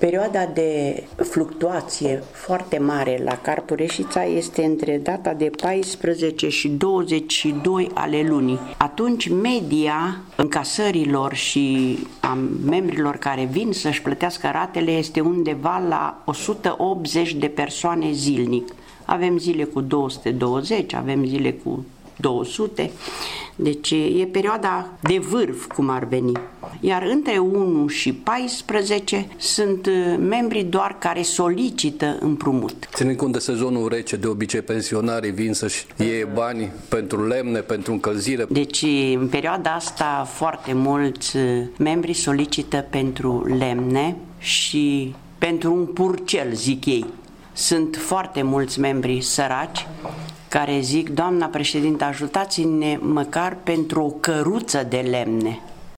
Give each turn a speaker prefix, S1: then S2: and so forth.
S1: Perioada de fluctuație foarte mare la Carpul Reșița este între data de 14 și 22 ale lunii. Atunci media încasărilor și a membrilor care vin să-și plătească ratele este undeva la 180 de persoane zilnic. Avem zile cu 220, avem zile cu 200, deci e perioada de vârf, cum ar veni. Iar între 1 și 14 sunt membri doar care solicită împrumut.
S2: Ținând cont de sezonul rece, de obicei pensionarii vin să-și iei bani pentru lemne, pentru încălzire.
S1: Deci în perioada asta foarte mulți membri solicită pentru lemne și pentru un purcel, zic ei. Sunt foarte mulți membri săraci care zic: doamna președintă, ajutați-ne măcar pentru o căruță de lemne.